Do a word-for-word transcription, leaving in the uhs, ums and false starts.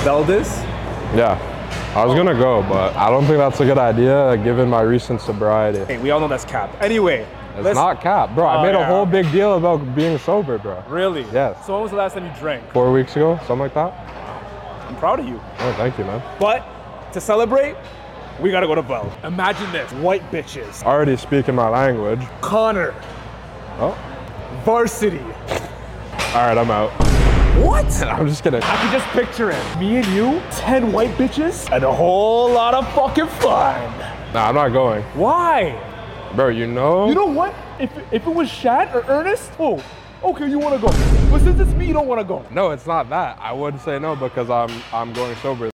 Valdez? Yeah. I was gonna go, but I don't think that's a good idea given my recent sobriety. Hey, we all know that's cap. Anyway. It's let's... not cap, bro. I oh, made yeah. a whole big deal about being sober, bro. Really? Yes. So when was the last time you drank? Four weeks ago, something like that. I'm proud of you. Oh, thank you, man. But to celebrate, we gotta go to Vel. Imagine this, white bitches. Already speaking my language. Connor. Oh. Varsity. All right, I'm out. What? I'm just kidding. I can just picture it. Me and you, ten white bitches, and a whole lot of fucking fun. Nah, I'm not going. Why? Bro, you know? You know what? If, if it was Shad or Ernest, oh, okay, you wanna go. But since it's me, you don't wanna go. No, it's not that. I would say no because I'm I'm going sober.